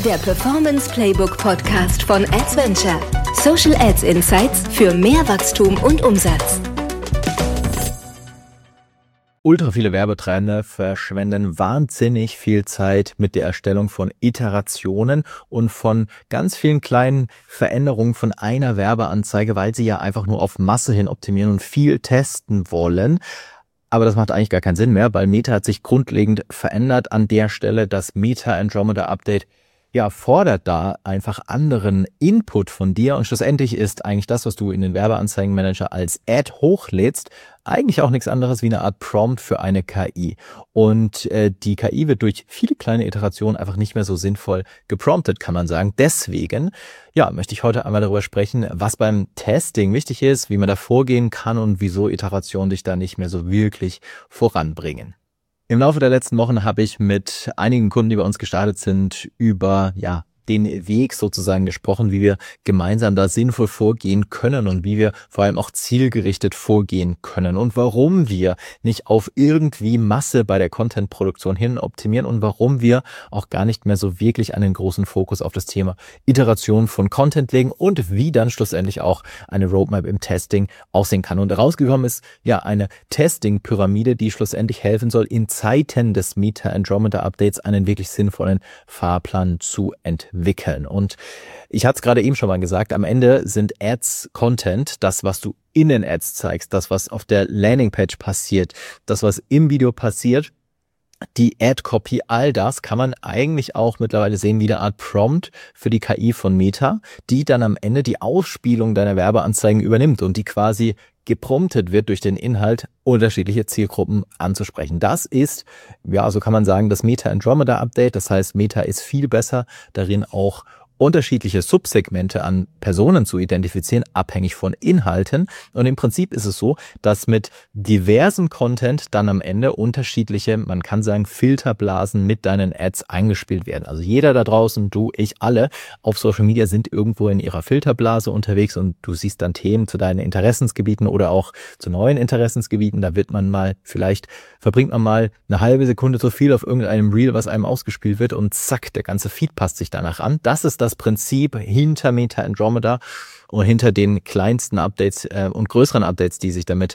Der Performance Playbook Podcast von Adventure. Social Ads Insights für mehr Wachstum und Umsatz. Ultra viele Werbetreibende verschwenden wahnsinnig viel Zeit mit der Erstellung von Iterationen und von ganz vielen kleinen Veränderungen von einer Werbeanzeige, weil sie ja einfach nur auf Masse hin optimieren und viel testen wollen. Aber das macht eigentlich gar keinen Sinn mehr, weil Meta hat sich grundlegend verändert an der Stelle. Das Meta Andromeda Update fordert da einfach anderen Input von dir und schlussendlich ist eigentlich das, was du in den Werbeanzeigenmanager als Ad hochlädst, eigentlich auch nichts anderes wie eine Art Prompt für eine KI. Und die KI wird durch viele kleine Iterationen einfach nicht mehr so sinnvoll gepromptet, kann man sagen. Deswegen, möchte ich heute einmal darüber sprechen, was beim Testing wichtig ist, wie man da vorgehen kann und wieso Iterationen dich da nicht mehr so wirklich voranbringen. Im Laufe der letzten Wochen habe ich mit einigen Kunden, die bei uns gestartet sind, über den Weg sozusagen gesprochen, wie wir gemeinsam da sinnvoll vorgehen können und wie wir vor allem auch zielgerichtet vorgehen können und warum wir nicht auf irgendwie Masse bei der Content-Produktion hin optimieren und warum wir auch gar nicht mehr so wirklich einen großen Fokus auf das Thema Iteration von Content legen und wie dann schlussendlich auch eine Roadmap im Testing aussehen kann. Und herausgekommen ist eine Testing-Pyramide, die schlussendlich helfen soll, in Zeiten des Meta Andromeda Updates einen wirklich sinnvollen Fahrplan zu entwickeln. Und ich hatte es gerade eben schon mal gesagt, am Ende sind Ads Content, das, was du in den Ads zeigst, das, was auf der Landingpage passiert, das, was im Video passiert, die Ad-Copy, all das kann man eigentlich auch mittlerweile sehen wie eine Art Prompt für die KI von Meta, die dann am Ende die Ausspielung deiner Werbeanzeigen übernimmt und die quasi gepromptet wird durch den Inhalt, unterschiedliche Zielgruppen anzusprechen. Das ist, so kann man sagen, das Meta Andromeda Update. Das heißt, Meta ist viel besser darin, auch unterschiedliche Subsegmente an Personen zu identifizieren, abhängig von Inhalten. Und im Prinzip ist es so, dass mit diversem Content dann am Ende unterschiedliche, man kann sagen, Filterblasen mit deinen Ads eingespielt werden. Also jeder da draußen, du, ich, alle auf Social Media sind irgendwo in ihrer Filterblase unterwegs und du siehst dann Themen zu deinen Interessensgebieten oder auch zu neuen Interessensgebieten. Da verbringt man mal eine halbe Sekunde zu viel auf irgendeinem Reel, was einem ausgespielt wird und zack, der ganze Feed passt sich danach an. Das ist das Prinzip hinter Meta Andromeda und hinter den kleinsten Updates und größeren Updates, die sich damit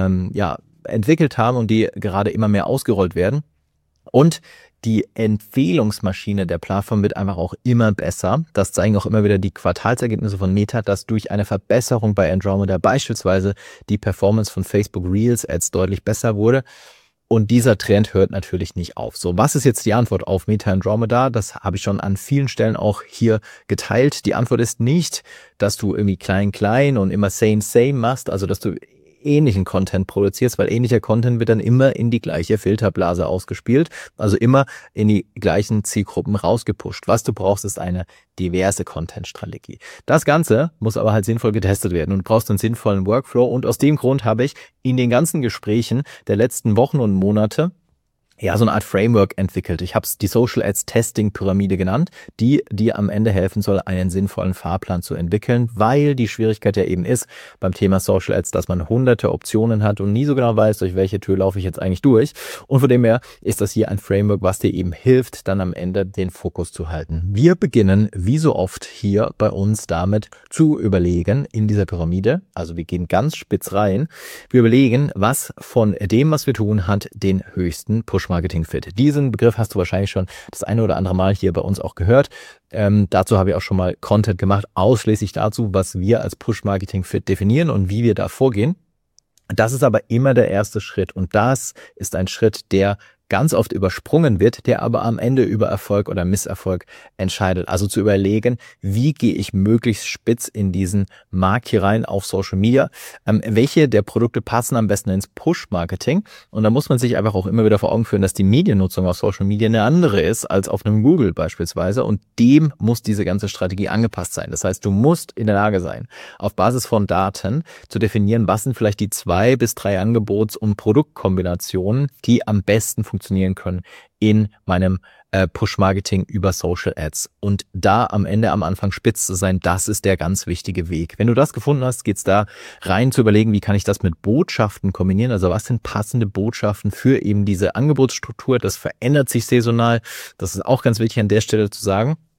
entwickelt haben und die gerade immer mehr ausgerollt werden. Und die Empfehlungsmaschine der Plattform wird einfach auch immer besser. Das zeigen auch immer wieder die Quartalsergebnisse von Meta, dass durch eine Verbesserung bei Andromeda beispielsweise die Performance von Facebook Reels Ads deutlich besser wurde. Und dieser Trend hört natürlich nicht auf. So, was ist jetzt die Antwort auf Meta Andromeda? Das habe ich schon an vielen Stellen auch hier geteilt. Die Antwort ist nicht, dass du irgendwie klein und immer same machst, also dass du ähnlichen Content produzierst, weil ähnlicher Content wird dann immer in die gleiche Filterblase ausgespielt, also immer in die gleichen Zielgruppen rausgepusht. Was du brauchst, ist eine diverse Content-Strategie. Das Ganze muss aber halt sinnvoll getestet werden und du brauchst einen sinnvollen Workflow und aus dem Grund habe ich in den ganzen Gesprächen der letzten Wochen und Monate so eine Art Framework entwickelt. Ich habe es die Social Ads Testing Pyramide genannt, die dir am Ende helfen soll, einen sinnvollen Fahrplan zu entwickeln, weil die Schwierigkeit ja eben ist beim Thema Social Ads, dass man hunderte Optionen hat und nie so genau weiß, durch welche Tür laufe ich jetzt eigentlich durch. Und von dem her ist das hier ein Framework, was dir eben hilft, dann am Ende den Fokus zu halten. Wir beginnen, wie so oft hier bei uns, damit zu überlegen in dieser Pyramide. Also wir gehen ganz spitz rein. Wir überlegen, was von dem, was wir tun, hat den höchsten Push-Marketing-Fit. Diesen Begriff hast du wahrscheinlich schon das eine oder andere Mal hier bei uns auch gehört. Dazu habe ich auch schon mal Content gemacht, ausschließlich dazu, was wir als Push-Marketing-Fit definieren und wie wir da vorgehen. Das ist aber immer der erste Schritt und das ist ein Schritt, der ganz oft übersprungen wird, der aber am Ende über Erfolg oder Misserfolg entscheidet. Also zu überlegen, wie gehe ich möglichst spitz in diesen Markt hier rein auf Social Media, welche der Produkte passen am besten ins Push-Marketing und da muss man sich einfach auch immer wieder vor Augen führen, dass die Mediennutzung auf Social Media eine andere ist als auf einem Google beispielsweise und dem muss diese ganze Strategie angepasst sein. Das heißt, du musst in der Lage sein, auf Basis von Daten zu definieren, was sind vielleicht die 2 bis 3 Angebots- und Produktkombinationen, die am besten funktionieren können in meinem Push-Marketing über Social Ads. Und da am Ende, am Anfang spitz zu sein, das ist der ganz wichtige Weg. Wenn du das gefunden hast, geht's da rein zu überlegen, wie kann ich das mit Botschaften kombinieren? Also was sind passende Botschaften für eben diese Angebotsstruktur? Das verändert sich saisonal. Das ist auch ganz wichtig an der Stelle zu sagen.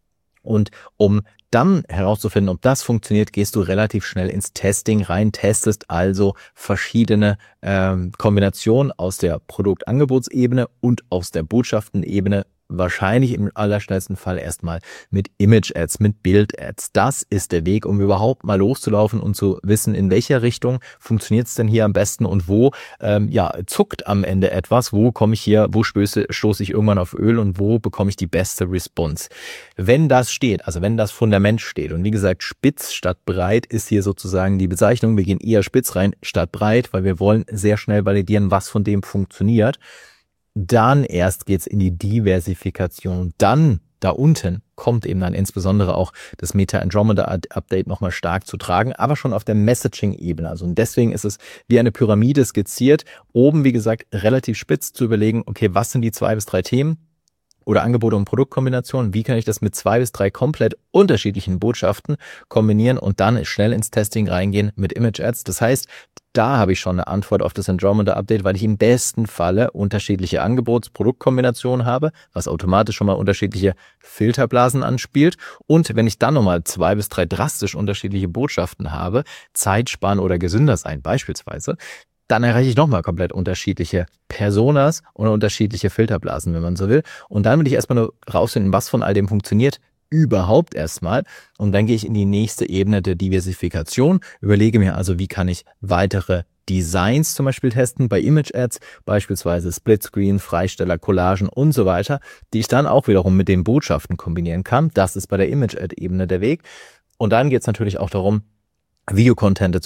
Und um dann herauszufinden, ob das funktioniert, gehst du relativ schnell ins Testing rein, testest also verschiedene Kombinationen aus der Produktangebotsebene und aus der Botschaftenebene, wahrscheinlich im allerschnellsten Fall erstmal mit Image-Ads, mit Bild-Ads. Das ist der Weg, um überhaupt mal loszulaufen und zu wissen, in welcher Richtung funktioniert es denn hier am besten und wo zuckt am Ende etwas, wo stoße ich irgendwann auf Öl und wo bekomme ich die beste Response. Wenn das steht, also wenn das Fundament steht und wie gesagt, spitz statt breit ist hier sozusagen die Bezeichnung, wir gehen eher spitz rein statt breit, weil wir wollen sehr schnell validieren, was von dem funktioniert. Dann erst geht's in die Diversifikation. Dann, da unten, kommt eben dann insbesondere auch das Meta-Andromeda-Update nochmal stark zu tragen, aber schon auf der Messaging-Ebene. Also und deswegen ist es wie eine Pyramide skizziert. Oben, wie gesagt, relativ spitz zu überlegen, okay, was sind die 2 bis 3 Themen oder Angebote und Produktkombinationen? Wie kann ich das mit 2 bis 3 komplett unterschiedlichen Botschaften kombinieren und dann schnell ins Testing reingehen mit Image-Ads? Das heißt, da habe ich schon eine Antwort auf das Andromeda-Update, weil ich im besten Falle unterschiedliche Angebots-Produktkombinationen habe, was automatisch schon mal unterschiedliche Filterblasen anspielt. Und wenn ich dann nochmal 2 bis 3 drastisch unterschiedliche Botschaften habe, Zeit sparen oder gesünder sein beispielsweise, dann erreiche ich nochmal komplett unterschiedliche Personas oder unterschiedliche Filterblasen, wenn man so will. Und dann will ich erstmal nur rausfinden, was von all dem funktioniert überhaupt erstmal. Und dann gehe ich in die nächste Ebene der Diversifikation, überlege mir also, wie kann ich weitere Designs zum Beispiel testen bei Image-Ads, beispielsweise Splitscreen, Freisteller, Collagen und so weiter, die ich dann auch wiederum mit den Botschaften kombinieren kann. Das ist bei der Image-Ad-Ebene der Weg. Und dann geht es natürlich auch darum, Videocontent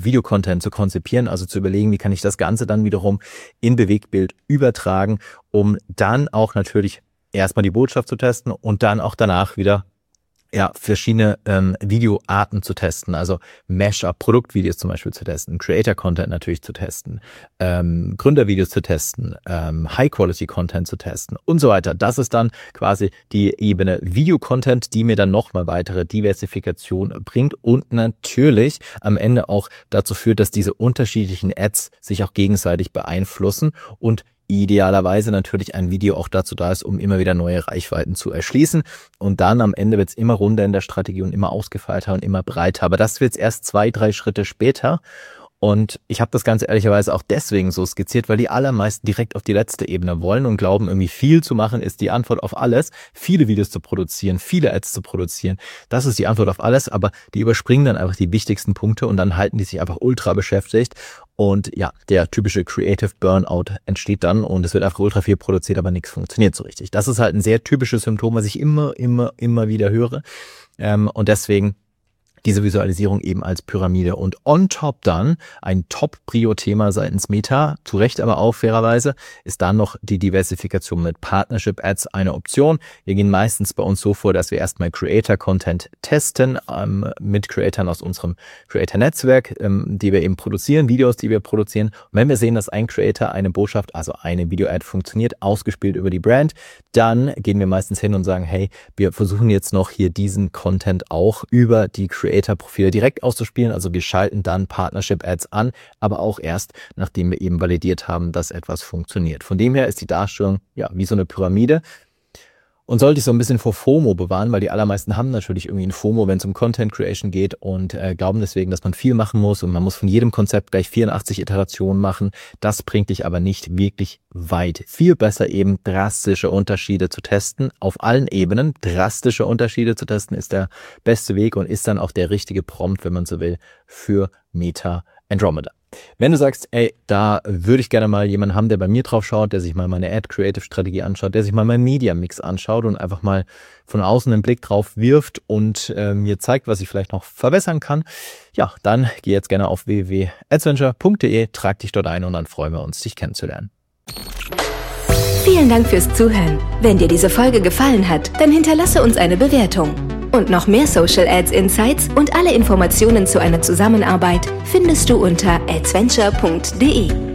zu konzipieren, also zu überlegen, wie kann ich das Ganze dann wiederum in Bewegtbild übertragen, um dann auch natürlich erstmal die Botschaft zu testen und dann auch danach wieder verschiedene Videoarten zu testen, also Mashup, Produktvideos zum Beispiel zu testen, Creator-Content natürlich zu testen, Gründervideos zu testen, High-Quality-Content zu testen und so weiter. Das ist dann quasi die Ebene Video-Content, die mir dann nochmal weitere Diversifikation bringt und natürlich am Ende auch dazu führt, dass diese unterschiedlichen Ads sich auch gegenseitig beeinflussen und idealerweise natürlich ein Video auch dazu da ist, um immer wieder neue Reichweiten zu erschließen. Und dann am Ende wird es immer runder in der Strategie und immer ausgefeilter und immer breiter. Aber das wird erst 2, 3 Schritte später. Und ich habe das Ganze ehrlicherweise auch deswegen so skizziert, weil die allermeisten direkt auf die letzte Ebene wollen und glauben, irgendwie viel zu machen ist die Antwort auf alles. Viele Videos zu produzieren, viele Ads zu produzieren, das ist die Antwort auf alles. Aber die überspringen dann einfach die wichtigsten Punkte und dann halten die sich einfach ultra beschäftigt. Und ja, der typische Creative Burnout entsteht dann und es wird einfach ultra viel produziert, aber nichts funktioniert so richtig. Das ist halt ein sehr typisches Symptom, was ich immer wieder höre. Und deswegen diese Visualisierung eben als Pyramide und on top dann ein Top-Prio-Thema seitens Meta, zu Recht aber auch fairerweise, ist dann noch die Diversifikation mit Partnership-Ads eine Option. Wir gehen meistens bei uns so vor, dass wir erstmal Creator-Content testen mit Creatoren aus unserem Creator-Netzwerk, die wir eben produzieren, Videos, die wir produzieren. Und wenn wir sehen, dass ein Creator eine Botschaft, also eine Video-Ad funktioniert, ausgespielt über die Brand, dann gehen wir meistens hin und sagen, hey, wir versuchen jetzt noch hier diesen Content auch über die Creator-Profile direkt auszuspielen. Also wir schalten dann Partnership-Ads an, aber auch erst, nachdem wir eben validiert haben, dass etwas funktioniert. Von dem her ist die Darstellung ja wie so eine Pyramide. Und sollte ich so ein bisschen vor FOMO bewahren, weil die allermeisten haben natürlich irgendwie ein FOMO, wenn es um Content Creation geht und glauben deswegen, dass man viel machen muss und man muss von jedem Konzept gleich 84 Iterationen machen. Das bringt dich aber nicht wirklich weit. Viel besser eben drastische Unterschiede zu testen, auf allen Ebenen. Drastische Unterschiede zu testen ist der beste Weg und ist dann auch der richtige Prompt, wenn man so will, für Meta Andromeda. Wenn du sagst, ey, da würde ich gerne mal jemanden haben, der bei mir drauf schaut, der sich mal meine Ad-Creative-Strategie anschaut, der sich mal meinen Media-Mix anschaut und einfach mal von außen einen Blick drauf wirft und mir zeigt, was ich vielleicht noch verbessern kann, ja, dann geh jetzt gerne auf www.adventure.de, trag dich dort ein und dann freuen wir uns, dich kennenzulernen. Vielen Dank fürs Zuhören. Wenn dir diese Folge gefallen hat, dann hinterlasse uns eine Bewertung. Und noch mehr Social Ads Insights und alle Informationen zu einer Zusammenarbeit findest du unter adventure.de.